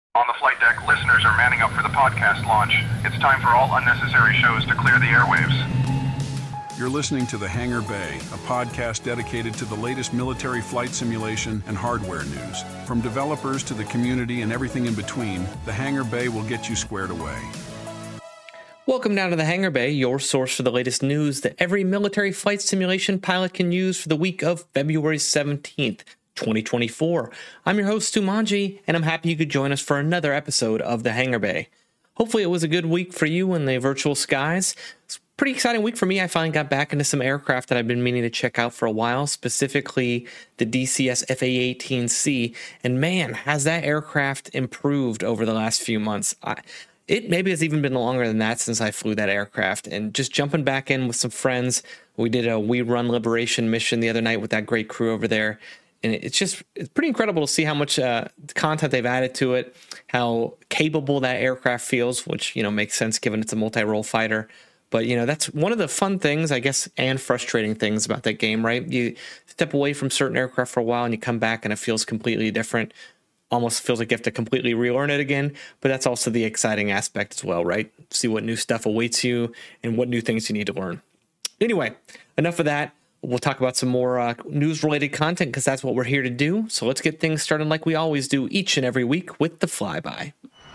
On the flight deck, listeners are manning up for the podcast launch. It's time for all unnecessary shows to clear the airwaves. You're listening to The Hangar Bay, a podcast dedicated to the latest military flight simulation and hardware news. From developers to the community and everything in between, The Hangar Bay will get you squared away. Welcome down to The Hangar Bay, your source for the latest news that every military flight simulation pilot can use for the week of February 17th. 2024. I'm your host, Stu Manji, and I'm happy you could join us for another episode of The Hangar Bay. Hopefully it was a good week for you in the virtual skies. It's a pretty exciting week for me. I finally got back into some aircraft that I've been meaning to check out for a while, specifically the DCS FA-18C, and man, has that aircraft improved over the last few months. It maybe has even been longer than that since I flew that aircraft, and just jumping back in with some friends, we did a We Run Liberation mission the other night with that great crew over there. And it's pretty incredible to see how much content they've added to it, how capable that aircraft feels, which, makes sense given it's a multi-role fighter. But, that's one of the fun things, I guess, and frustrating things about that game, right? You step away from certain aircraft for a while and you come back and it feels completely different. Almost feels like you have to completely relearn it again. But that's also the exciting aspect as well, right? See what new stuff awaits you and what new things you need to learn. Anyway, enough of that. We'll talk about some more news-related content because that's what we're here to do. So let's get things started like we always do each and every week with the Flyby.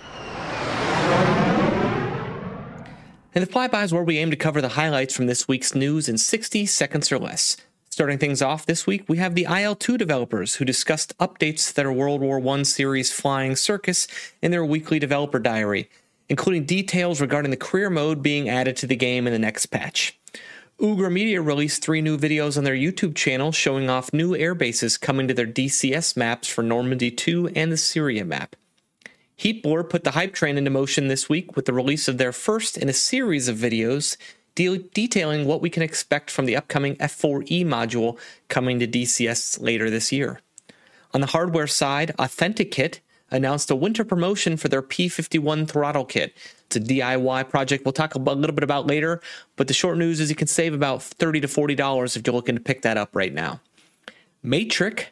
And the Flyby is where we aim to cover the highlights from this week's news in 60 seconds or less. Starting things off this week, we have the IL-2 developers who discussed updates to their World War I series Flying Circus in their weekly developer diary, including details regarding the career mode being added to the game in the next patch. Ugra Media released 3 new videos on their YouTube channel showing off new air bases coming to their DCS maps for Normandy 2 and the Syria map. Heatblur put the hype train into motion this week with the release of their first in a series of videos detailing what we can expect from the upcoming F4E module coming to DCS later this year. On the hardware side, AuthenticKit announced a winter promotion for their P51 throttle kit. It's a DIY project we'll talk a little bit about later, but the short news is you can save about $30 to $40 if you're looking to pick that up right now. Matric,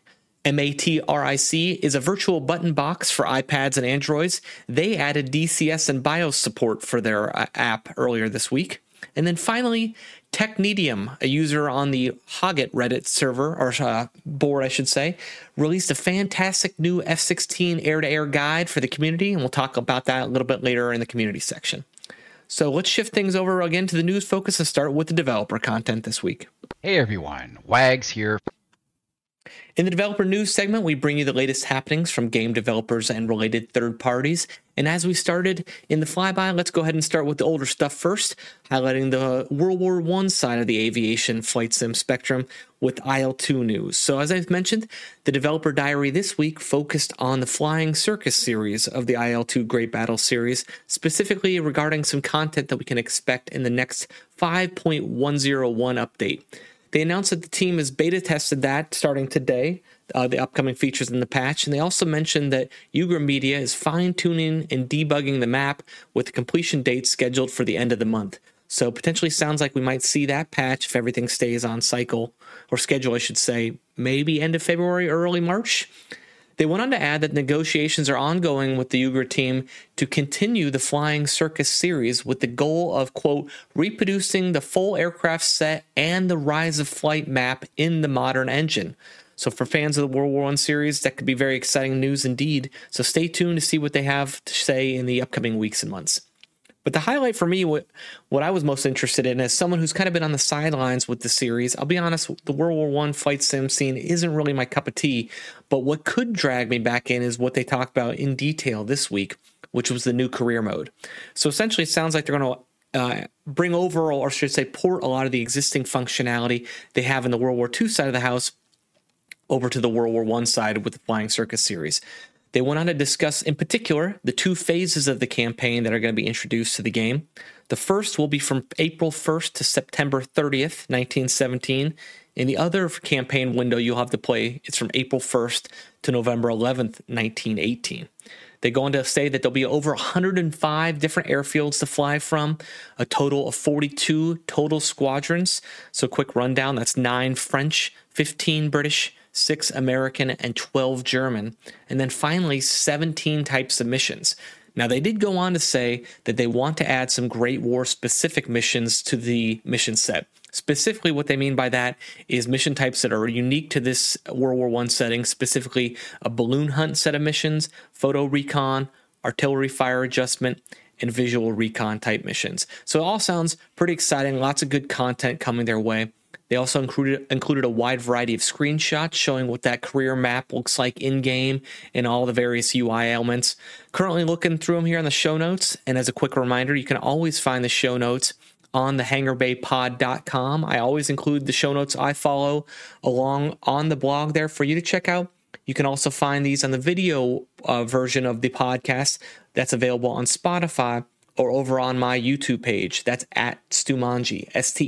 MATRIC, is a virtual button box for iPads and Androids. They added DCS and BIOS support for their app earlier this week. And then finally, Technetium, a user on the Hoggit Reddit server, or board I should say, released a fantastic new F-16 air-to-air guide for the community, and we'll talk about that a little bit later in the community section. So let's shift things over again to the news focus and start with the developer content this week. Hey everyone, Wags here. In the developer news segment, we bring you the latest happenings from game developers and related third parties. And as we started in the Flyby, let's go ahead and start with the older stuff first, highlighting the World War I side of the aviation flight sim spectrum with IL-2 news. So as I've mentioned, the developer diary this week focused on the Flying Circus series of the IL-2 Great Battle series, specifically regarding some content that we can expect in the next 5.101 update. They announced that the team has beta tested that starting today, the upcoming features in the patch, and they also mentioned that Ugra Media is fine-tuning and debugging the map with the completion date scheduled for the end of the month. So potentially sounds like we might see that patch if everything stays on cycle, or schedule I should say, maybe end of February or early March. They went on to add that negotiations are ongoing with the Ugra team to continue the Flying Circus series with the goal of, quote, reproducing the full aircraft set and the Rise of Flight map in the modern engine. So for fans of the World War I series, that could be very exciting news indeed. So stay tuned to see what they have to say in the upcoming weeks and months. But the highlight for me, what I was most interested in as someone who's kind of been on the sidelines with the series, I'll be honest, the World War I flight sim scene isn't really my cup of tea, but what could drag me back in is what they talked about in detail this week, which was the new career mode. So essentially it sounds like they're going to bring over, or should I say port a lot of the existing functionality they have in the World War II side of the house over to the World War I side with the Flying Circus series. They went on to discuss, in particular, the 2 phases of the campaign that are going to be introduced to the game. The first will be from April 1st to September 30th, 1917. In the other campaign window you'll have to play, it's from April 1st to November 11th, 1918. They go on to say that there'll be over 105 different airfields to fly from, a total of 42 total squadrons. So quick rundown, that's 9 French, 15 British, 6 American, and 12 German, and then finally 17 types of missions. Now, they did go on to say that they want to add some Great War-specific missions to the mission set. Specifically, what they mean by that is mission types that are unique to this World War I setting, specifically a balloon hunt set of missions, photo recon, artillery fire adjustment, and visual recon type missions. So it all sounds pretty exciting, lots of good content coming their way. They also included a wide variety of screenshots showing what that career map looks like in-game and all the various UI elements. Currently looking through them here on the show notes, and as a quick reminder, you can always find the show notes on the hangarbaypod.com. I always include the show notes I follow along on the blog there for you to check out. You can also find these on the video version of the podcast that's available on Spotify or over on my YouTube page. That's at Stewmanji,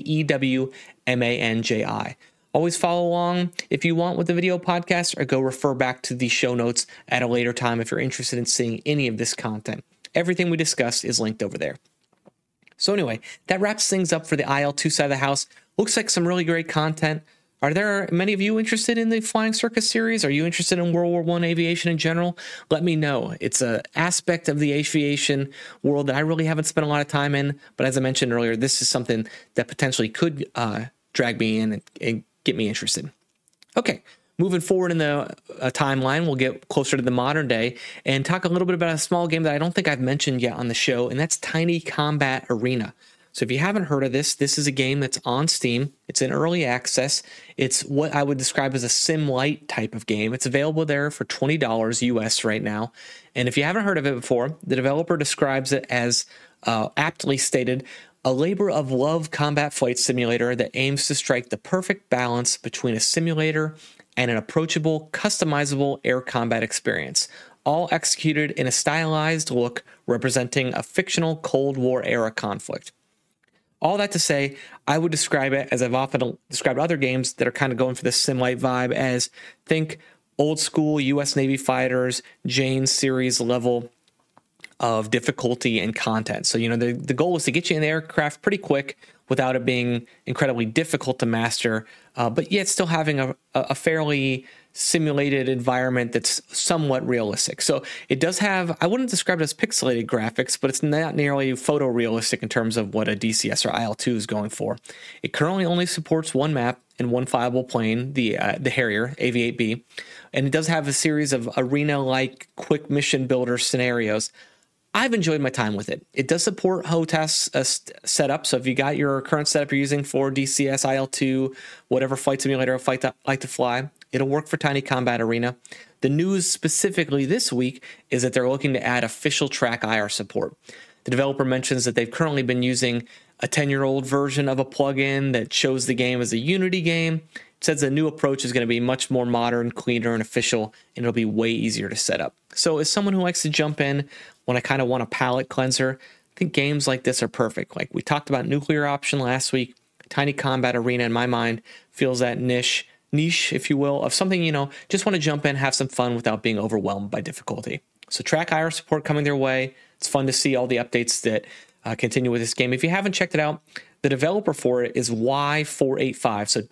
STEWMANJI. Always follow along if you want with the video podcast, or go refer back to the show notes at a later time if you're interested in seeing any of this content. Everything we discussed is linked over there. So anyway, that wraps things up for the IL-2 side of the house. Looks like some really great content. Are there many of you interested in the Flying Circus series? Are you interested in World War I aviation in general? Let me know. It's an aspect of the aviation world that I really haven't spent a lot of time in, but as I mentioned earlier, this is something that potentially could drag me in and get me interested. Okay, moving forward in the timeline, we'll get closer to the modern day and talk a little bit about a small game that I don't think I've mentioned yet on the show, and that's Tiny Combat Arena. So if you haven't heard of this is a game that's on Steam. It's in early access. It's what I would describe as a sim-light type of game. It's available there for $20 US right now. And if you haven't heard of it before, the developer describes it as, aptly stated, a labor of love combat flight simulator that aims to strike the perfect balance between a simulator and an approachable, customizable air combat experience, all executed in a stylized look representing a fictional Cold War era conflict. All that to say, I would describe it, as I've often described other games that are kind of going for this sim-light vibe, as think old school U.S. Navy fighters, Jane series level of difficulty and content. So, the goal is to get you in the aircraft pretty quick without it being incredibly difficult to master, but yet still having a fairly simulated environment that's somewhat realistic. So it does have, I wouldn't describe it as pixelated graphics, but it's not nearly photorealistic in terms of what a DCS or IL-2 is going for. It currently only supports one map and one flyable plane, the Harrier, AV-8B, and it does have a series of arena-like quick mission builder scenarios. I've enjoyed my time with it. It does support HOTAS setup, so if you got your current setup you're using for DCS, IL-2, whatever flight simulator you like to fly, it'll work for Tiny Combat Arena. The news specifically this week is that they're looking to add official track IR support. The developer mentions that they've currently been using a 10-year-old version of a plugin that shows the game as a Unity game. It says the new approach is going to be much more modern, cleaner, and official, and it'll be way easier to set up. So as someone who likes to jump in when I kind of want a palate cleanser, I think games like this are perfect. Like we talked about Nuclear Option last week, Tiny Combat Arena, in my mind, feels that niche, if you will, of something, just want to jump in, have some fun without being overwhelmed by difficulty. So track IR support coming their way. It's fun to see all the updates that continue with this game. If you haven't checked it out, the developer for it is Y485. So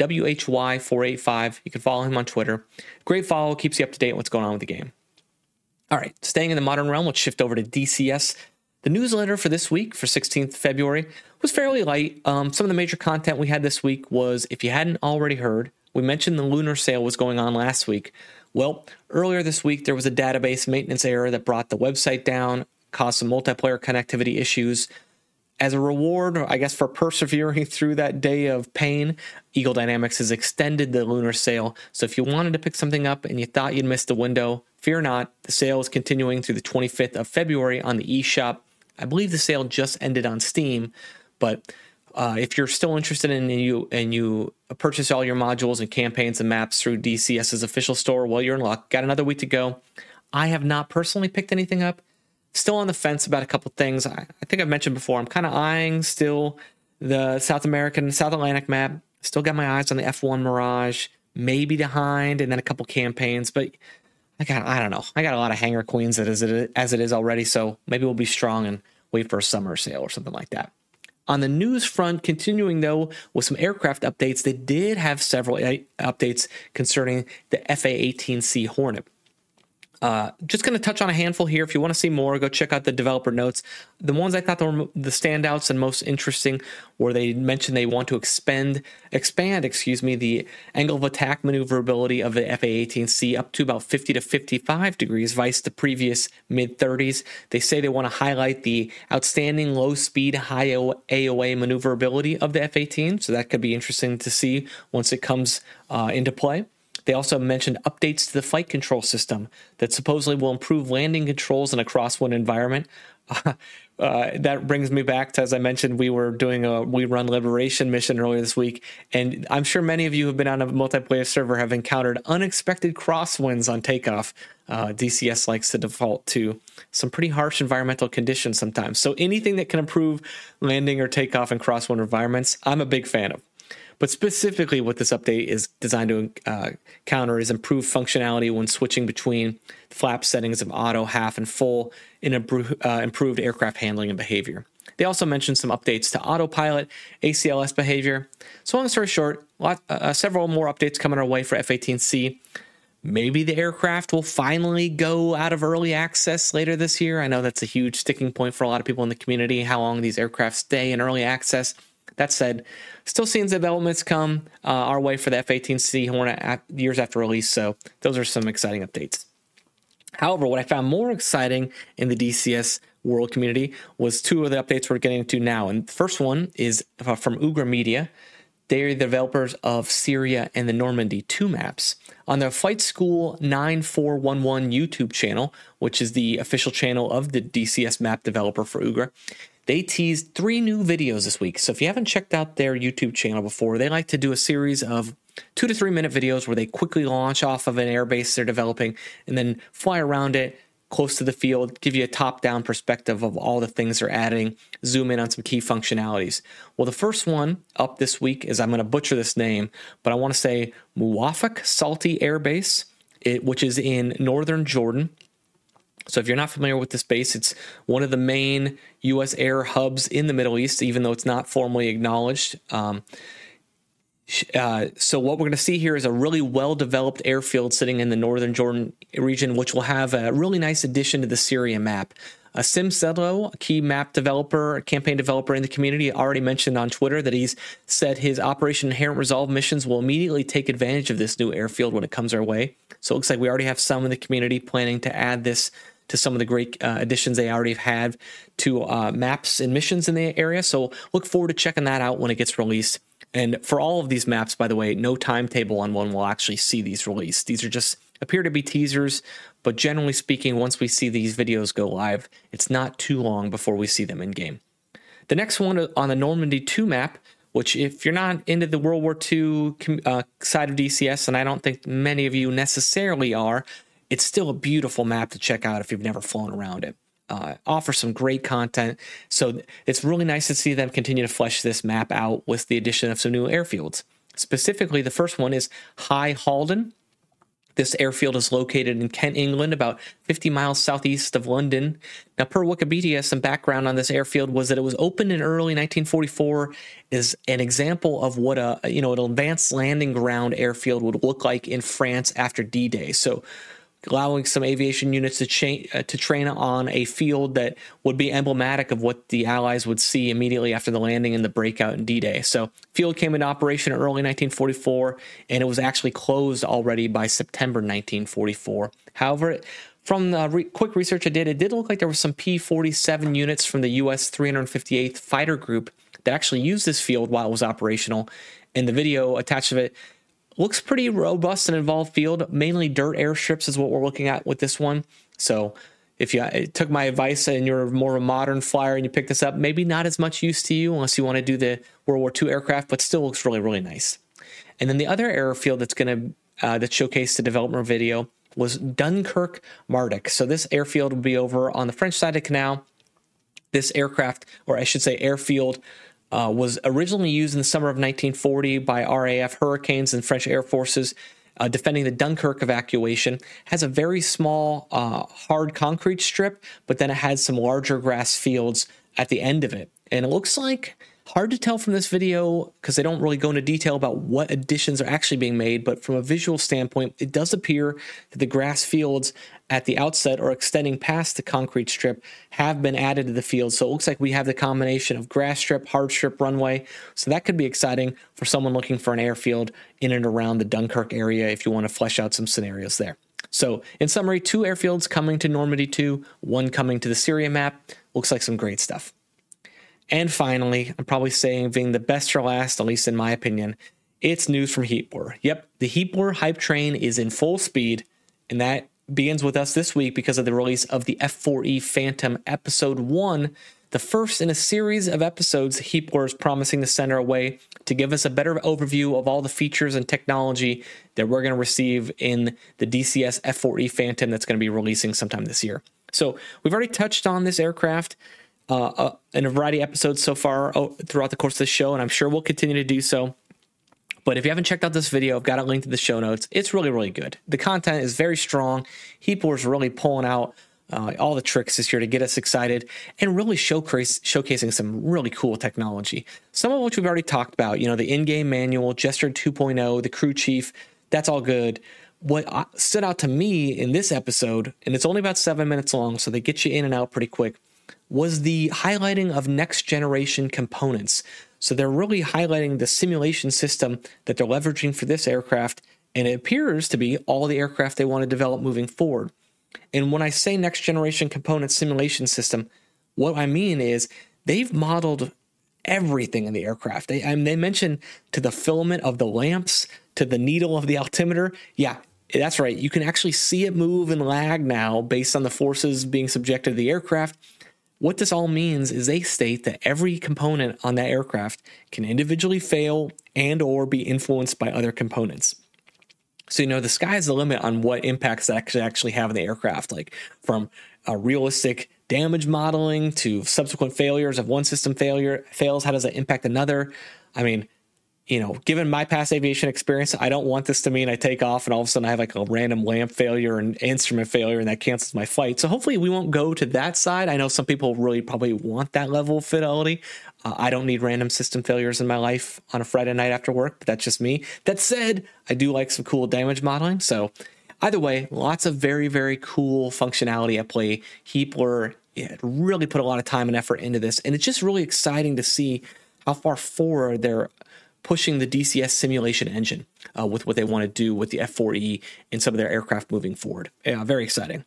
WHY485. You can follow him on Twitter. Great follow, keeps you up to date on what's going on with the game. All right, staying in the modern realm, let's shift over to DCS. The newsletter for this week, for 16th February, was fairly light. Some of the major content we had this week was, if you hadn't already heard, we mentioned the lunar sale was going on last week. Well, earlier this week, there was a database maintenance error that brought the website down, caused some multiplayer connectivity issues. As a reward, I guess, for persevering through that day of pain, Eagle Dynamics has extended the lunar sale. So if you wanted to pick something up and you thought you'd missed the window, fear not. The sale is continuing through the 25th of February on the eShop. I believe the sale just ended on Steam, but if you're still interested in you purchase all your modules and campaigns and maps through DCS's official store, well, you're in luck. Got another week to go. I have not personally picked anything up. Still on the fence about a couple things. I think I've mentioned before, I'm kind of eyeing still the South Atlantic map. Still got my eyes on the F1 Mirage, maybe the Hind, and then a couple campaigns. But I don't know. I got a lot of Hangar Queens as it is already, so maybe we'll be strong and wait for a summer sale or something like that. On the news front, continuing though with some aircraft updates, they did have several updates concerning the FA-18C Hornet. Just going to touch on a handful here. If you want to see more, go check out the developer notes. The ones I thought were the standouts and most interesting were they mentioned they want to expand, the angle of attack maneuverability of the FA-18C up to about 50 to 55 degrees, vice the previous mid-30s. They say they want to highlight the outstanding low-speed, high AOA maneuverability of the F-18, so that could be interesting to see once it comes into play. They also mentioned updates to the flight control system that supposedly will improve landing controls in a crosswind environment. That brings me back to, as I mentioned, we were doing a We Run Liberation mission earlier this week, and I'm sure many of you who have been on a multiplayer server have encountered unexpected crosswinds on takeoff. DCS likes to default to some pretty harsh environmental conditions sometimes. So anything that can improve landing or takeoff in crosswind environments, I'm a big fan of. But specifically what this update is designed to counter is improved functionality when switching between the flap settings of auto, half, and full in improved aircraft handling and behavior. They also mentioned some updates to autopilot, ACLS behavior. So long story short, several more updates coming our way for F-18C. Maybe the aircraft will finally go out of early access later this year. I know that's a huge sticking point for a lot of people in the community, how long these aircraft stay in early access. That said, still seeing developments come our way for the F-18C Hornet years after release, so those are some exciting updates. However, what I found more exciting in the DCS world community was two of the updates we're getting to now. And the first one is from Ugra Media. They are the developers of Syria and the Normandy 2 maps. On their Flight School 9411 YouTube channel, which is the official channel of the DCS map developer for Ugra, they teased 3 new videos this week. So if you haven't checked out their YouTube channel before, they like to do a series of 2 to 3 minute videos where they quickly launch off of an airbase they're developing and then fly around it close to the field, give you a top-down perspective of all the things they're adding, zoom in on some key functionalities. Well, the first one up this week is, I'm going to butcher this name, but I want to say Muwafaq Salti Air Base, which is in northern Jordan. So if you're not familiar with this base, it's one of the main U.S. air hubs in the Middle East, even though it's not formally acknowledged. So what we're going to see here is a really well-developed airfield sitting in the northern Jordan region, which will have a really nice addition to the Syria map. SimSelo, a key map developer, a campaign developer in the community, already mentioned on Twitter that he's said his Operation Inherent Resolve missions will immediately take advantage of this new airfield when it comes our way. So it looks like we already have some in the community planning to add this to some of the great additions they already have to maps and missions in the area. So look forward to checking that out when it gets released. And for all of these maps, by the way, no timetable on when we'll actually see these released. These are just appear to be teasers, but generally speaking, once we see these videos go live, it's not too long before we see them in game. The next one on the Normandy 2 map, which if you're not into the World War II side of DCS, and I don't think many of you necessarily are, it's still a beautiful map to check out if you've never flown around it. Offers some great content, so it's really nice to see them continue to flesh this map out with the addition of some new airfields. Specifically, the first one is High Halden. This airfield is located in Kent, England, about 50 miles southeast of London. Now, per Wikipedia, some background on this airfield was that it was opened in early 1944 as an example of what an advanced landing ground airfield would look like in France after D-Day. So allowing some aviation units to train on a field that would be emblematic of what the Allies would see immediately after the landing and the breakout in D-Day. So field came into operation in early 1944, and it was actually closed already by September 1944. However, from the quick research I did, it did look like there were some P-47 units from the U.S. 358th Fighter Group that actually used this field while it was operational, and the video attached to it looks pretty robust and involved field. Mainly dirt airstrips is what we're looking at with this one. So if you took my advice and you're more of a modern flyer and you pick this up, maybe not as much use to you unless you want to do the World War II aircraft, but still looks really, really nice. And then the other airfield that's going to that showcased the development video was Dunkirk Mardyk. So this airfield will be over on the French side of the canal. This aircraft, or I should say airfield, was originally used in the summer of 1940 by RAF Hurricanes and French Air Forces defending the Dunkirk evacuation. Has a very small hard concrete strip, but then it has some larger grass fields at the end of it. And it looks like Hard to tell from this video because they don't really go into detail about what additions are actually being made, but from a visual standpoint, it does appear that the grass fields at the outset or extending past the concrete strip have been added to the field. So it looks like we have the combination of grass strip, hard strip, runway. So that could be exciting for someone looking for an airfield in and around the Dunkirk area if you want to flesh out some scenarios there. So in summary, 2 airfields coming to Normandy 2, 1 coming to the Syria map. Looks like some great stuff. And finally, I'm probably saving the best for last, at least in my opinion, it's news from Heatblur. Yep, the Heatblur hype train is in full speed, and that begins with us this week because of the release of the F4E Phantom Episode 1, the first in a series of episodes Heatblur is promising to send our way to give us a better overview of all the features and technology that we're going to receive in the DCS F4E Phantom that's going to be releasing sometime this year. So we've already touched on this aircraft in a variety of episodes so far throughout the course of the show, and I'm sure we'll continue to do so. But if you haven't checked out this video, I've got it linked to the show notes. It's really, really good. The content is very strong. Heatblur is really pulling out all the tricks this year to get us excited and really showcasing some really cool technology. Some of which we've already talked about, the in-game manual, Jester 2.0, the crew chief, that's all good. What stood out to me in this episode, and it's only about 7 minutes long, so they get you in and out pretty quick, was the highlighting of next generation components. So they're really highlighting the simulation system that they're leveraging for this aircraft, and it appears to be all the aircraft they want to develop moving forward. And when I say next generation component simulation system, what I mean is they've modeled everything in the aircraft. They mentioned to the filament of the lamps, to the needle of the altimeter. Yeah, that's right. You can actually see it move and lag now based on the forces being subjected to the aircraft. What this all means is they state that every component on that aircraft can individually fail and or be influenced by other components. So, the sky's the limit on what impacts that could actually have on the aircraft, like from realistic damage modeling to subsequent failures. If one system fails, how does that impact another? I mean, given my past aviation experience, I don't want this to mean I take off and all of a sudden I have like a random lamp failure and instrument failure and that cancels my flight. So hopefully we won't go to that side. I know some people really probably want that level of fidelity. I don't need random system failures in my life on a Friday night after work, but that's just me. That said, I do like some cool damage modeling. So either way, lots of very, very cool functionality at play. Heatblur really put a lot of time and effort into this, and it's just really exciting to see how far forward they're pushing the DCS simulation engine with what they want to do with the F4E and some of their aircraft moving forward. Yeah, very exciting.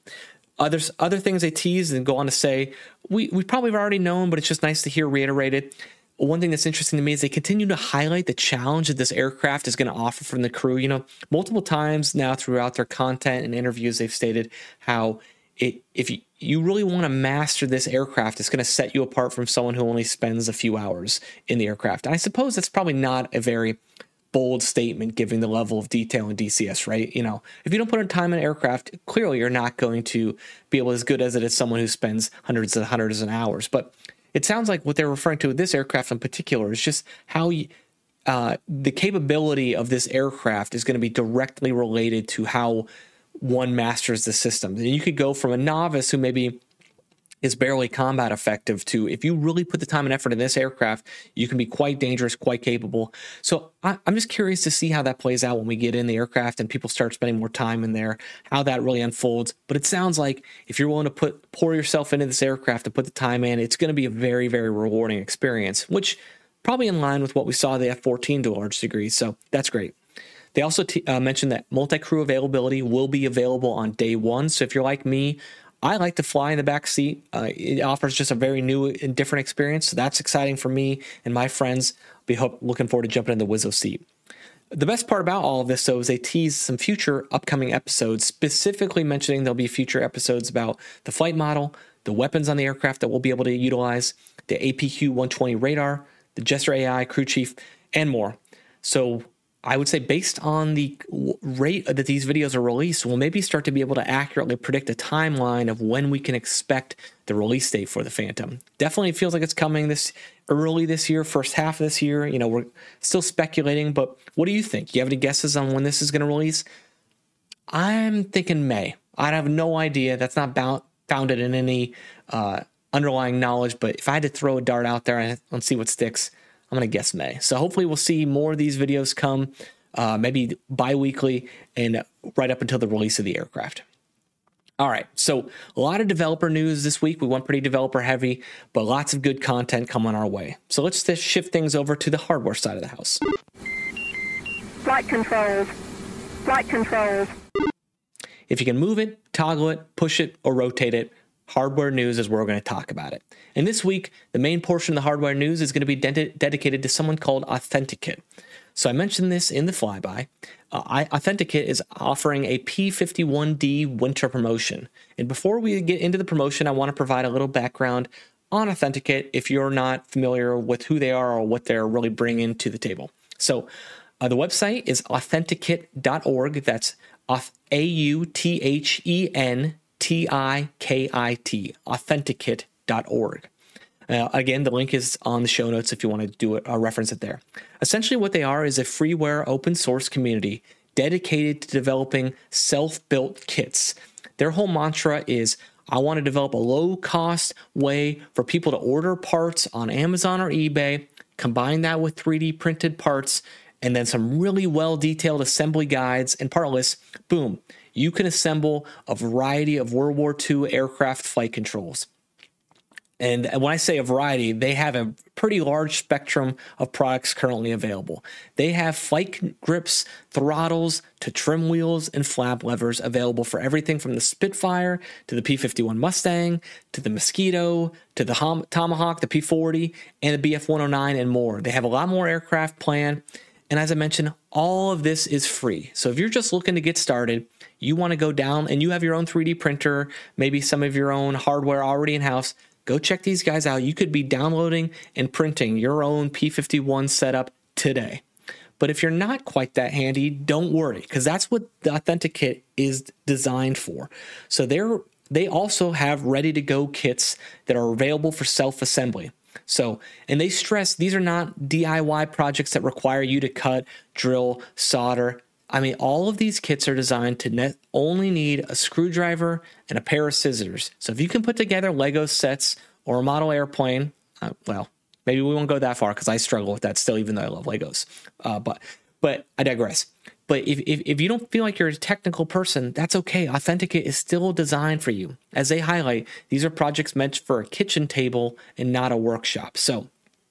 Other things they tease and go on to say, we probably have already known, but it's just nice to hear reiterated. One thing that's interesting to me is they continue to highlight the challenge that this aircraft is going to offer from the crew. Multiple times now throughout their content and interviews, they've stated how if you really want to master this aircraft, it's going to set you apart from someone who only spends a few hours in the aircraft. And I suppose that's probably not a very bold statement given the level of detail in DCS, right? If you don't put in time in an aircraft, clearly you're not going to be able as good as it is someone who spends hundreds of hours. But it sounds like what they're referring to with this aircraft in particular is just how the capability of this aircraft is going to be directly related to how one masters the system. And you could go from a novice who maybe is barely combat effective to, if you really put the time and effort in this aircraft, you can be quite dangerous, quite capable. So I'm just curious to see how that plays out when we get in the aircraft and people start spending more time in there, how that really unfolds. But it sounds like if you're willing to pour yourself into this aircraft and put the time in, it's going to be a very, very rewarding experience, which probably in line with what we saw the F-14 to a large degree. So that's great. They also mentioned that multi-crew availability will be available on day one. So if you're like me, I like to fly in the back seat. It offers just a very new and different experience. So that's exciting for me and my friends. Looking forward to jumping in the Wizzo seat. The best part about all of this, though, is they tease some future upcoming episodes, specifically mentioning there'll be future episodes about the flight model, the weapons on the aircraft that we'll be able to utilize, the APQ-120 radar, the Jester AI, crew chief, and more. So I would say based on the rate that these videos are released, we'll maybe start to be able to accurately predict a timeline of when we can expect the release date for the Phantom. Definitely feels like it's coming early this year, first half of this year. We're still speculating, but what do you think? You have any guesses on when this is going to release? I'm thinking May. I have no idea. That's not founded in any underlying knowledge, but if I had to throw a dart out there and see what sticks, I'm going to guess May. So hopefully we'll see more of these videos come, maybe bi-weekly and right up until the release of the aircraft. All right, so a lot of developer news this week. We went pretty developer heavy, but lots of good content coming our way. So let's just shift things over to the hardware side of the house. Flight controls. Flight controls. If you can move it, toggle it, push it, or rotate it, hardware news is where we're going to talk about it. And this week, the main portion of the hardware news is going to be dedicated to someone called Authentikit. So I mentioned this in the flyby. Authentikit is offering a P51D winter promotion. And before we get into the promotion, I want to provide a little background on Authentikit if you're not familiar with who they are or what they're really bringing to the table. So the website is authentikit.org. That's AUTHENTIKIT, authentikit.org. Again, the link is on the show notes if you want to do it, reference it there. Essentially, what they are is a freeware open source community dedicated to developing self-built kits. Their whole mantra is, I want to develop a low-cost way for people to order parts on Amazon or eBay, combine that with 3D printed parts, and then some really well-detailed assembly guides and part lists. Boom, you can assemble a variety of World War II aircraft flight controls. And when I say a variety, they have a pretty large spectrum of products currently available. They have flight grips, throttles, to trim wheels and flap levers available for everything from the Spitfire to the P-51 Mustang to the Mosquito to the Tomahawk, the P-40, and the BF-109 and more. They have a lot more aircraft planned. And as I mentioned, all of this is free. So if you're just looking to get started, you want to go down and you have your own 3D printer, maybe some of your own hardware already in-house, go check these guys out. You could be downloading and printing your own P-51 setup today. But if you're not quite that handy, don't worry, because that's what the Authentikit is designed for. So they also have ready-to-go kits that are available for self-assembly. So, and they stress these are not DIY projects that require you to cut, drill, solder. I mean, all of these kits are designed to only need a screwdriver and a pair of scissors. So if you can put together Lego sets or a model airplane, well, maybe we won't go that far because I struggle with that still, even though I love Legos. But I digress. But if you don't feel like you're a technical person, that's okay. Authentikit is still designed for you. As they highlight, these are projects meant for a kitchen table and not a workshop. So,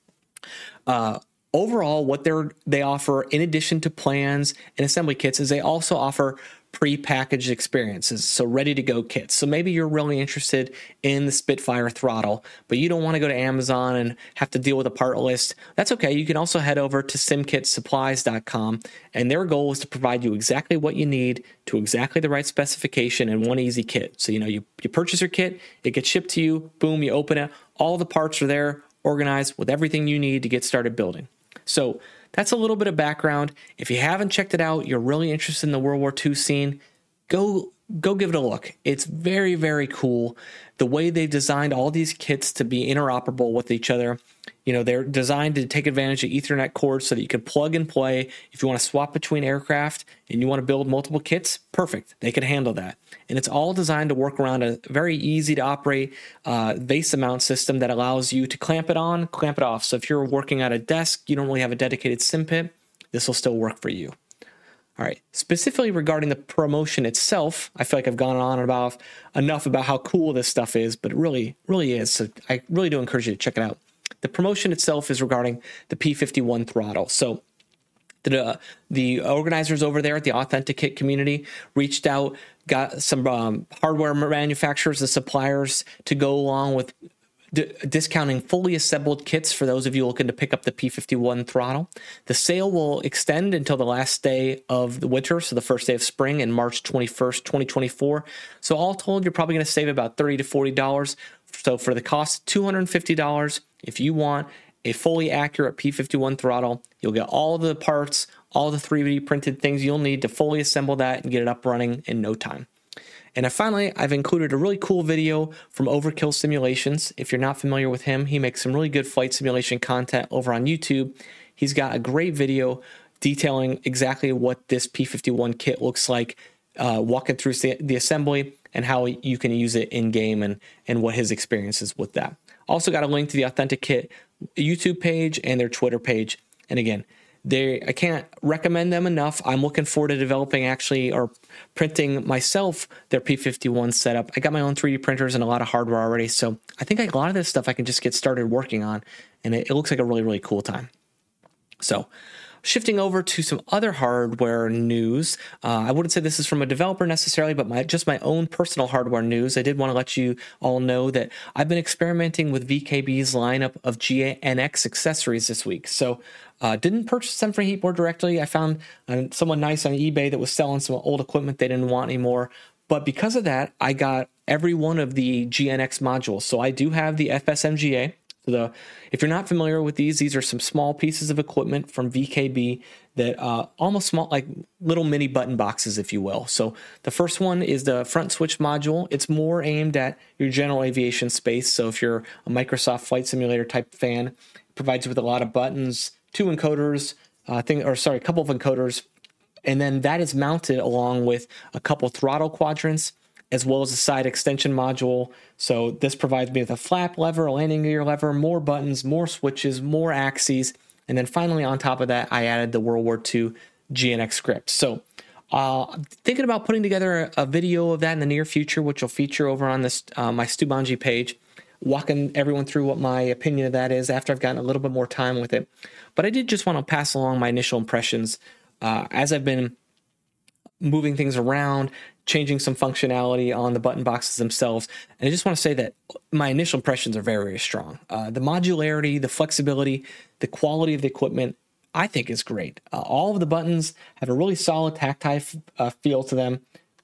overall, what they offer, in addition to plans and assembly kits, is they also offer pre-packaged experiences, so ready-to-go kits. So maybe you're really interested in the Spitfire throttle, but you don't want to go to Amazon and have to deal with a part list. That's okay. You can also head over to simkitsupplies.com, and their goal is to provide you exactly what you need to exactly the right specification in one easy kit. So, you purchase your kit, it gets shipped to you, boom, you open it, all the parts are there, organized with everything you need to get started building. So that's a little bit of background. If you haven't checked it out, you're really interested in the World War II scene, go give it a look. It's very, very cool. The way they've designed all these kits to be interoperable with each other. They're designed to take advantage of Ethernet cords so that you can plug and play. If you want to swap between aircraft and you want to build multiple kits, perfect. They can handle that. And it's all designed to work around a very easy to operate base mount system that allows you to clamp it on, clamp it off. So if you're working at a desk, you don't really have a dedicated sim pit, this will still work for you. All right, specifically regarding the promotion itself, I feel like I've gone on about enough about how cool this stuff is, but it really, really is. So I really do encourage you to check it out. The promotion itself is regarding the P-51 throttle. So the organizers over there at the Authentikit community reached out, got some hardware manufacturers and suppliers to go along with discounting fully assembled kits for those of you looking to pick up the P-51 throttle. The sale will extend until the last day of the winter, so the first day of spring in March 21st, 2024. So all told, you're probably going to save about $30 to $40. So for the cost, $250, if you want a fully accurate P-51 throttle, you'll get all the parts, all the 3D printed things you'll need to fully assemble that and get it up running in no time. And finally, I've included a really cool video from Overkill Simulations. If you're not familiar with him, he makes some really good flight simulation content over on YouTube. He's got a great video detailing exactly what this P-51 kit looks like, walking through the assembly and how you can use it in game and what his experience is with that. Also got a link to the Authentikit YouTube page and their Twitter page. And again, I can't recommend them enough. I'm looking forward to developing or printing myself their P51 setup. I got my own 3D printers and a lot of hardware already. So I think a lot of this stuff I can just get started working on. And it looks like a really, really cool time. So shifting over to some other hardware news. I wouldn't say this is from a developer necessarily, but just my own personal hardware news. I did want to let you all know that I've been experimenting with VKB's lineup of GNX accessories this week. So didn't purchase them from Heatboard directly. I found someone nice on eBay that was selling some old equipment they didn't want anymore. But because of that, I got every one of the GNX modules. So I do have the FSMGA. So if you're not familiar with these are some small pieces of equipment from VKB that almost small, like little mini button boxes, if you will. So the first one is the front switch module. It's more aimed at your general aviation space. So if you're a Microsoft Flight Simulator type fan, it provides you with a lot of buttons, a couple of encoders, and then that is mounted along with a couple throttle quadrants, as well as a side extension module. So this provides me with a flap lever, a landing gear lever, more buttons, more switches, more axes. And then finally on top of that, I added the World War II GNX script. So thinking about putting together a video of that in the near future, which will feature over on this my Stubanji page, walking everyone through what my opinion of that is after I've gotten a little bit more time with it. But I did just want to pass along my initial impressions as I've been moving things around, changing some functionality on the button boxes themselves. And I just want to say that my initial impressions are very, very strong. The modularity, the flexibility, the quality of the equipment, I think is great. All of the buttons have a really solid tactile feel to them.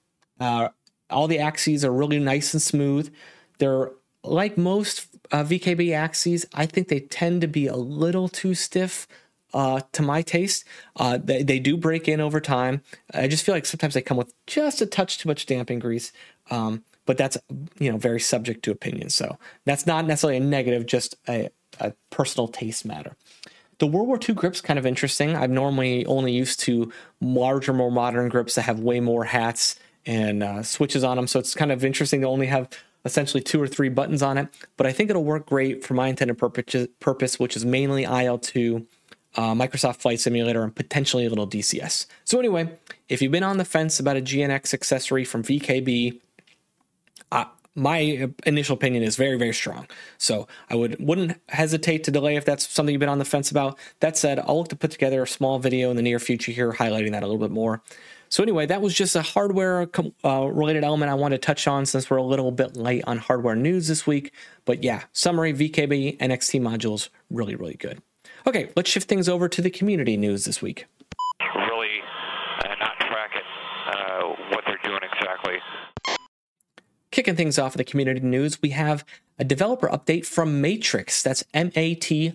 All the axes are really nice and smooth. They're like most VKB axes. I think they tend to be a little too stiff to my taste. They do break in over time. I just feel like sometimes they come with just a touch too much damping grease. But that's, very subject to opinion. So that's not necessarily a negative, just a personal taste matter. The World War II grip's kind of interesting. I'm normally only used to larger, more modern grips that have way more hats and switches on them. So it's kind of interesting to only have essentially 2 or 3 buttons on it. But I think it'll work great for my intended purpose, which is mainly IL2, Microsoft Flight Simulator, and potentially a little DCS. So anyway, if you've been on the fence about a GNX accessory from VKB, my initial opinion is very, very strong. So I wouldn't hesitate to delay if that's something you've been on the fence about. That said, I'll look to put together a small video in the near future here highlighting that a little bit more. So anyway, that was just a hardware related element I wanted to touch on since we're a little bit light on hardware news this week. But yeah, summary, VKB NXT modules, really, really good. Okay, let's shift things over to the community news this week. Really not track it, what they're doing exactly. Kicking things off in the community news, we have a developer update from Matrix. That's Matric.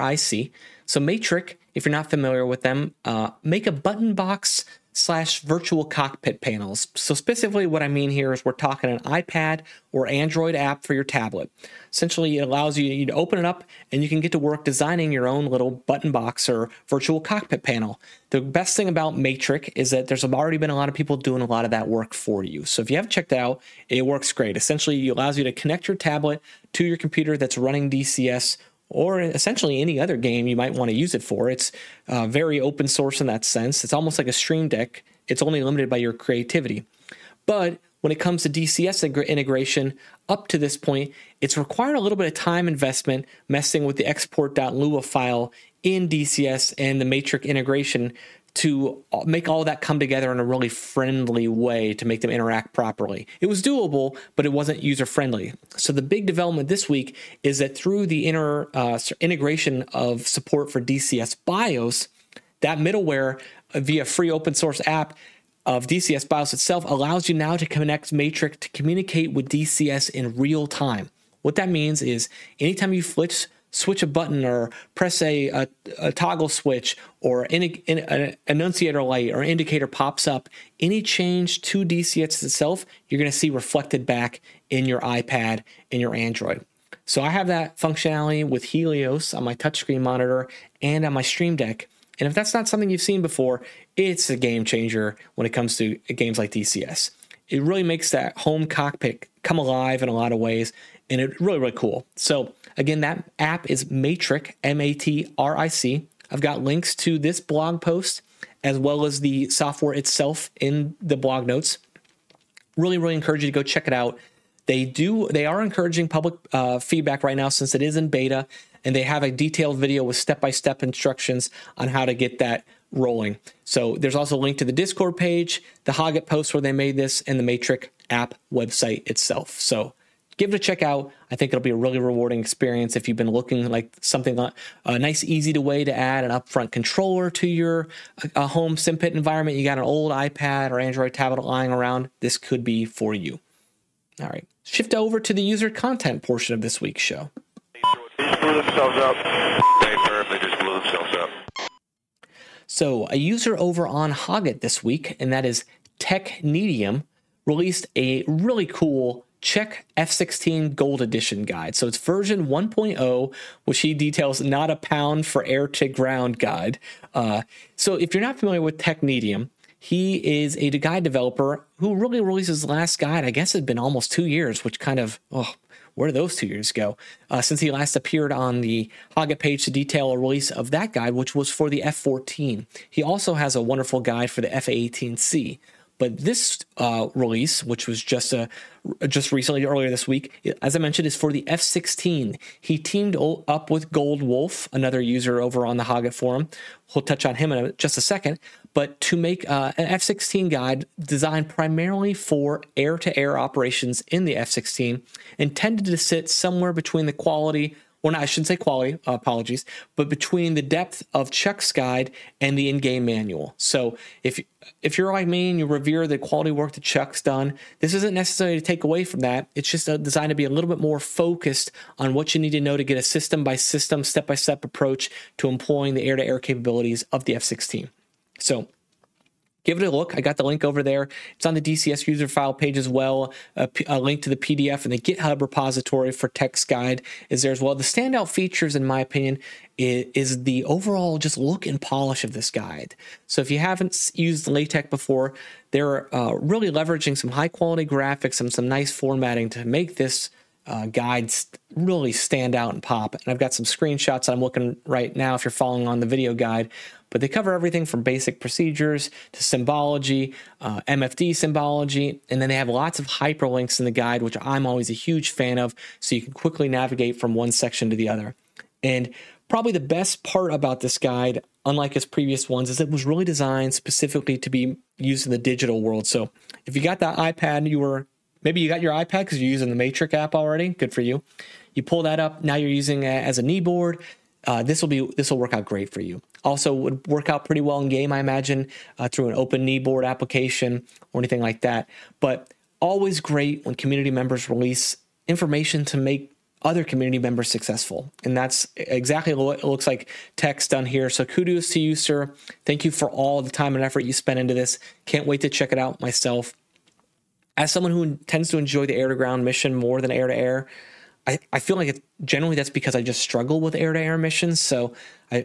So Matrix, if you're not familiar with them, make a button box / virtual cockpit panels. So specifically what I mean here is we're talking an iPad or Android app for your tablet. Essentially, it allows you to open it up and you can get to work designing your own little button box or virtual cockpit panel. The best thing about Matrix is that there's already been a lot of people doing a lot of that work for you. So if you haven't checked it out, it works great. Essentially, it allows you to connect your tablet to your computer that's running DCS or essentially any other game you might want to use it for. It's very open source in that sense. It's almost like a Stream Deck. It's only limited by your creativity. But when it comes to DCS integration, up to this point, it's required a little bit of time investment messing with the export.lua file in DCS and the Matrix integration to make all that come together in a really friendly way to make them interact properly. It was doable, but it wasn't user-friendly. So the big development this week is that through the integration of support for DCS BIOS, that middleware via free open source app of DCS BIOS itself allows you now to connect Matrix to communicate with DCS in real time. What that means is anytime you switch a button or press a toggle switch or an annunciator light or indicator pops up, any change to DCS itself, you're going to see reflected back in your iPad and your Android. So I have that functionality with Helios on my touchscreen monitor and on my Stream Deck. And if that's not something you've seen before, it's a game changer when it comes to games like DCS. It really makes that home cockpit come alive in a lot of ways. and it's really, really cool. So again, that app is Matric, Matric. I've got links to this blog post as well as the software itself in the blog notes. Really, really encourage you to go check it out. They are encouraging public feedback right now since it is in beta, and they have a detailed video with step-by-step instructions on how to get that rolling. So there's also a link to the Discord page, the Hoggit post where they made this, and the Matric app website itself. So give it a check out. I think it'll be a really rewarding experience if you've been looking like something a nice, easy way to add an upfront controller to your home SimPit environment. You got an old iPad or Android tablet lying around. This could be for you. All right, shift over to the user content portion of this week's show. They just blew themselves up. They just blew themselves up. So a user over on Hoggit this week, and that is Technetium, released a really cool Czech F-16 Gold Edition guide. So it's version 1.0, which he details not a pound for air to ground guide. So if you're not familiar with Technetium, he is a guide developer who really released his last guide. I guess it's been almost 2 years, which kind of, where did those 2 years go? Since he last appeared on the Hoggit page to detail a release of that guide, which was for the F-14. He also has a wonderful guide for the F-18C. But this release, which was just recently, earlier this week, as I mentioned, is for the F-16. He teamed up with Gold Wolf, another user over on the Hoggit forum. We'll touch on him in just a second. But to make an F-16 guide designed primarily for air-to-air operations in the F-16, intended to sit somewhere between the quality, well, no, I shouldn't say quality, apologies, but between the depth of Chuck's guide and the in-game manual. So if you're like me and you revere the quality work that Chuck's done, this isn't necessarily to take away from that. It's just designed to be a little bit more focused on what you need to know to get a system-by-system, step-by-step approach to employing the air-to-air capabilities of the F-16. So give it a look. I got the link over there. It's on the DCS user file page as well. A link to the PDF and the GitHub repository for Tech's guide is there as well. The standout features, in my opinion, is the overall just look and polish of this guide. So if you haven't used LaTeX before, they're really leveraging some high-quality graphics and some nice formatting to make this guide really stand out and pop. And I've got some screenshots I'm looking right now if you're following on the video guide. But they cover everything from basic procedures to symbology, MFD symbology, and then they have lots of hyperlinks in the guide, which I'm always a huge fan of, so you can quickly navigate from one section to the other. And probably the best part about this guide, unlike its previous ones, is it was really designed specifically to be used in the digital world. So if you got that iPad, maybe you got your iPad because you're using the Matric app already, good for you. You pull that up, now you're using it as a kneeboard. This will work out great for you. Also would work out pretty well in game, I imagine, through an open kneeboard application or anything like that. But always great when community members release information to make other community members successful. And that's exactly what it looks like Tech's done here. So kudos to you, sir. Thank you for all the time and effort you spent into this. Can't wait to check it out myself. As someone who tends to enjoy the air-to-ground mission more than air-to-air, I feel like generally that's because I just struggle with air-to-air missions. So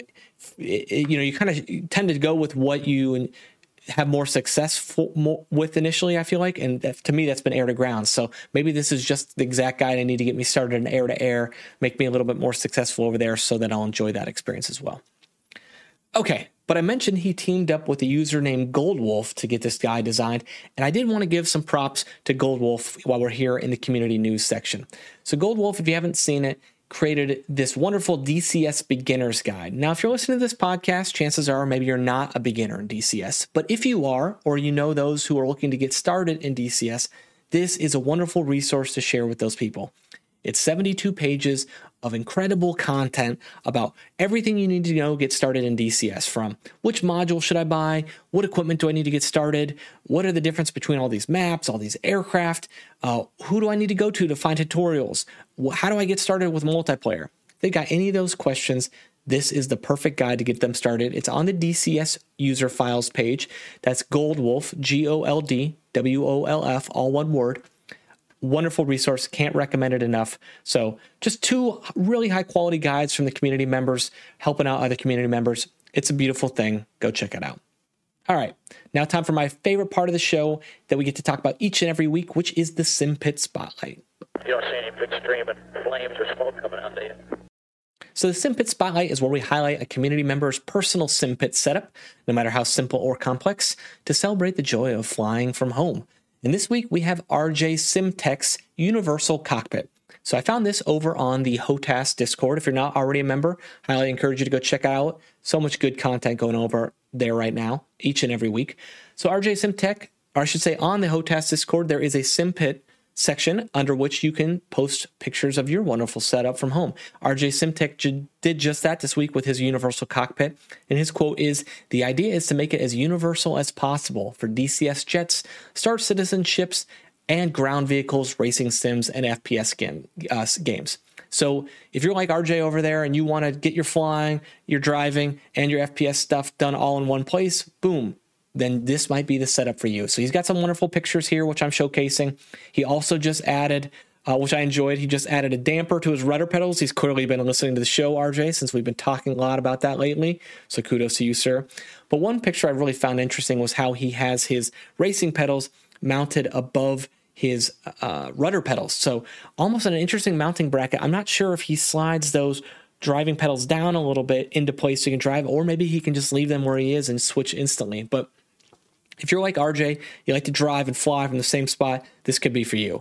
you kind of tend to go with what you have more success with initially, I feel like. And to me, that's been air-to-ground. So maybe this is just the exact guide I need to get me started in air-to-air, make me a little bit more successful over there so that I'll enjoy that experience as well. Okay, but I mentioned he teamed up with a user named Goldwolf to get this guide designed, and I did want to give some props to Goldwolf while we're here in the community news section. So Goldwolf, if you haven't seen it, created this wonderful DCS beginner's guide. Now, if you're listening to this podcast, chances are maybe you're not a beginner in DCS, but if you are, or you know those who are looking to get started in DCS, this is a wonderful resource to share with those people. It's 72 pages of incredible content about everything you need to know to get started in DCS, from which module should I buy, what equipment do I need to get started, what are the difference between all these maps, all these aircraft, who do I need to go to find tutorials, how do I get started with multiplayer? If they got any of those questions, this is the perfect guide to get them started. It's on the DCS user files page. That's Goldwolf, Goldwolf, all one word. Wonderful resource. Can't recommend it enough. So just 2 really high quality guides from the community members helping out other community members. It's a beautiful thing. Go check it out. All right, now time for my favorite part of the show that we get to talk about each and every week, which is the Sim Pit Spotlight. You don't see any big stream of flames or smoke coming out, do you? So the Sim Pit Spotlight is where we highlight a community member's personal Sim Pit setup, no matter how simple or complex, to celebrate the joy of flying from home. And this week we have RJ SimTech's Universal Cockpit. So I found this over on the HOTAS Discord. If you're not already a member, I highly encourage you to go check it out. So much good content going over there right now, each and every week. So RJ SimTech, or I should say on the HOTAS Discord, there is a Sim Pit section under which you can post pictures of your wonderful setup from home. RJ SimTech did just that this week with his Universal Cockpit, and his quote is, "The idea is to make it as universal as possible for DCS jets, Star Citizen ships, and ground vehicles, racing sims, and FPS games." So if you're like RJ over there and you want to get your flying, your driving, and your FPS stuff done all in one place, boom, then this might be the setup for you. So he's got some wonderful pictures here, which I'm showcasing. He also just added, which I enjoyed, he just added a damper to his rudder pedals. He's clearly been listening to the show, RJ, since we've been talking a lot about that lately. So kudos to you, sir. But one picture I really found interesting was how he has his racing pedals mounted above his rudder pedals. So almost an interesting mounting bracket. I'm not sure if he slides those driving pedals down a little bit into place so you can drive, or maybe he can just leave them where he is and switch instantly. But if you're like RJ, you like to drive and fly from the same spot, this could be for you.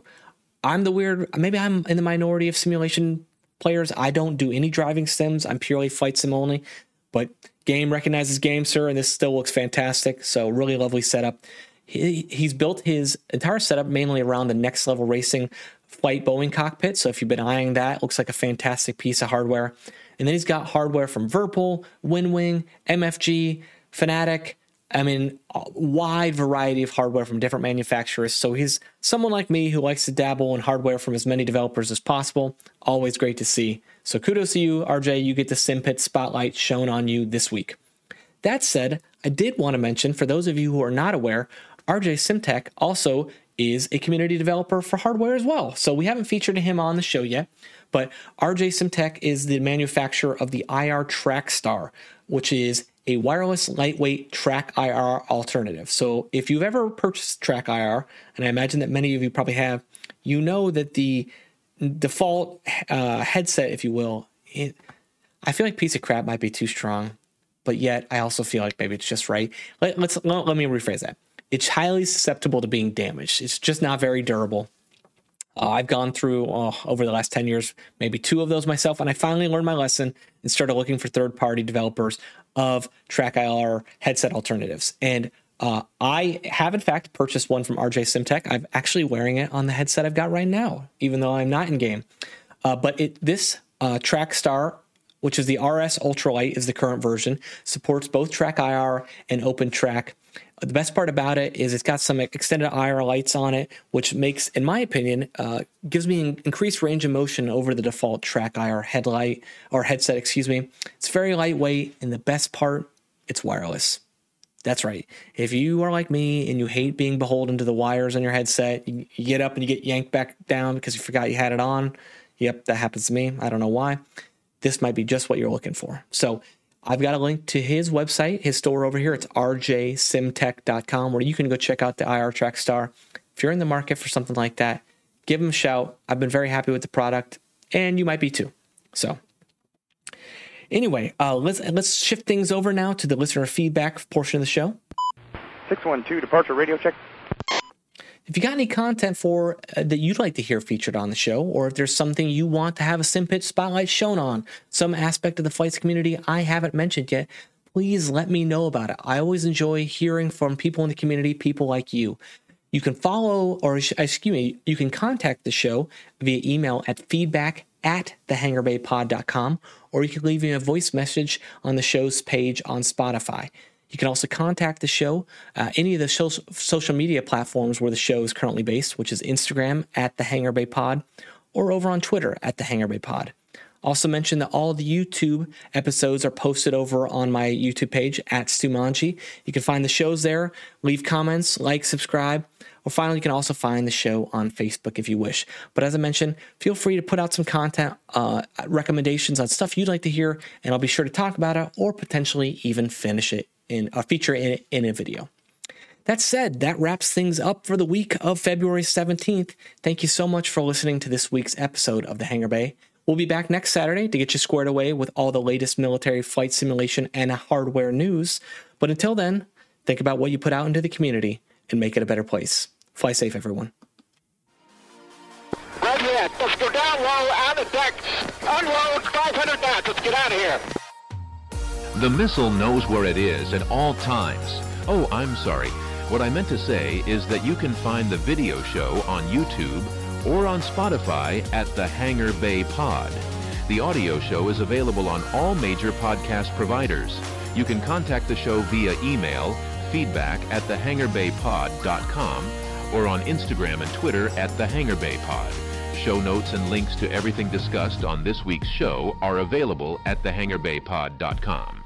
Maybe I'm in the minority of simulation players. I don't do any driving sims. I'm purely flight sim only, but game recognizes game, sir, and this still looks fantastic. So really lovely setup. He's built his entire setup mainly around the Next Level Racing flight Boeing cockpit. So if you've been eyeing that, it looks like a fantastic piece of hardware. And then he's got hardware from Virpil, Winwing, MFG, Fnatic. I mean, a wide variety of hardware from different manufacturers. So he's someone like me who likes to dabble in hardware from as many developers as possible. Always great to see. So kudos to you, RJ. You get the Sim Pit Spotlight shown on you this week. That said, I did want to mention, for those of you who are not aware, RJ SimTech also is a community developer for hardware as well. So we haven't featured him on the show yet, but RJ SimTech is the manufacturer of the IR Trackstar, which is a wireless lightweight track IR alternative. So if you've ever purchased track IR, and I imagine that many of you probably have, you know that the default headset, if you will, I feel like piece of crap might be too strong, but yet I also feel like maybe it's just right. Let me rephrase that. It's highly susceptible to being damaged. It's just not very durable. I've gone through, over the last 10 years, maybe 2 of those myself, and I finally learned my lesson and started looking for third-party developers of track IR headset alternatives. And I have, in fact, purchased one from RJ SimTech. I'm actually wearing it on the headset I've got right now, even though I'm not in-game. But this Trackstar, which is the RS Ultralight, is the current version, supports both track IR and OpenTrack. The best part about it is it's got some extended IR lights on it, which makes, in my opinion, gives me an increased range of motion over the default track IR headset. It's very lightweight, and the best part, it's wireless. That's right. If you are like me and you hate being beholden to the wires on your headset, you get up and you get yanked back down because you forgot you had it on. Yep, that happens to me. I don't know why. This might be just what you're looking for. So I've got a link to his website, his store over here. It's rjsimtech.com, where you can go check out the IR Trackstar. If you're in the market for something like that, give him a shout. I've been very happy with the product, and you might be too. So anyway, let's shift things over now to the listener feedback portion of the show. 612, departure radio check. If you got any content for that you'd like to hear featured on the show, or if there's something you want to have a Sim Pit Spotlight shown on, some aspect of the flights community I haven't mentioned yet, please let me know about it. I always enjoy hearing from people in the community, people like you. You can you can contact the show via email at feedback@thehangarbaypod.com, or you can leave me a voice message on the show's page on Spotify. You can also contact the show, any of the social media platforms where the show is currently based, which is Instagram @thehangarbaypod, or over on Twitter @thehangarbaypod. Also mention that all the YouTube episodes are posted over on my YouTube page @Stumanji. You can find the shows there, leave comments, like, subscribe, or finally, you can also find the show on Facebook if you wish. But as I mentioned, feel free to put out some content recommendations on stuff you'd like to hear, and I'll be sure to talk about it or potentially even finish it in a video. That said, that wraps things up for the week of February 17th. Thank you so much for listening to this week's episode of The Hangar Bay. We'll be back next Saturday to get you squared away with all the latest military flight simulation and hardware news. But until then, think about what you put out into the community and make it a better place. Fly safe, everyone. Right here. Let's go down low on the deck. Unload 500 knots. Let's get out of here. The missile knows where it is at all times. Oh, I'm sorry. What I meant to say is that you can find the video show on YouTube or on Spotify at the Hangar Bay Pod. The audio show is available on all major podcast providers. You can contact the show via email, feedback@thehangarbaypod.com, or on Instagram and Twitter @thehangarbaypod. Show notes and links to everything discussed on this week's show are available at thehangarbaypod.com.